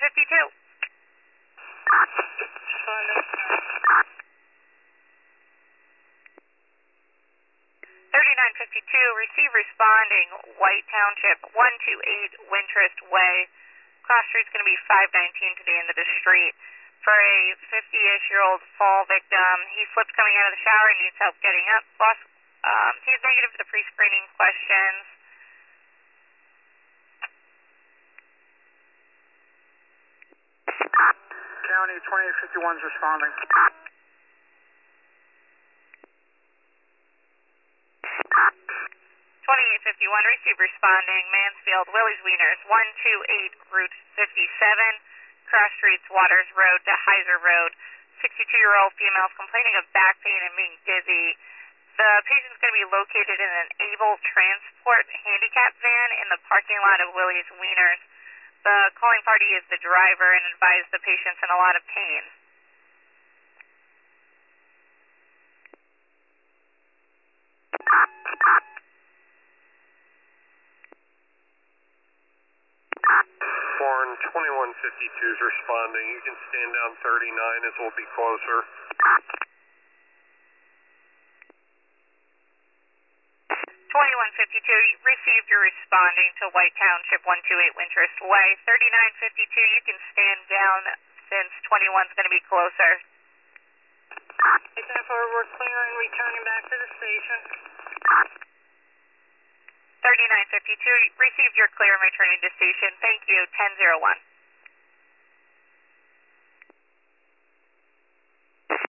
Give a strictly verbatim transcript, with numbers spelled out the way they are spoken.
fifty-two. thirty-nine fifty-two, receive responding, White Township, one two eight Wintrust Way. Cross street's going to be five nineteen to the end of the street. For a fifty-ish-year-old fall victim, he slipped coming out of the shower and needs help getting up. Plus, um, he's negative for the pre-screening questions. County twenty-eight fifty-one is responding. twenty-eight fifty-one, receive responding, Mansfield, Willie's Wieners, one two eight Route fifty-seven, cross streets, Waters Road to Heiser Road. sixty-two-year-old female is complaining of back pain and being dizzy. The patient's going to be located in an Able Transport handicap van in the parking lot of Willie's Wieners. The calling party is the driver and advised the patient's in a lot of pain. Warren, twenty-one fifty-two is responding. You can stand down thirty-nine as we'll be closer. twenty-one fifty-two, received your responding to White Township, one two eight Wintrust Way. thirty-nine fifty-two, you can stand down since twenty-one's going to be closer. ten four, we're clearing, returning back to the station. thirty-nine fifty-two, received your clear and returning to station. Thank you, ten oh one.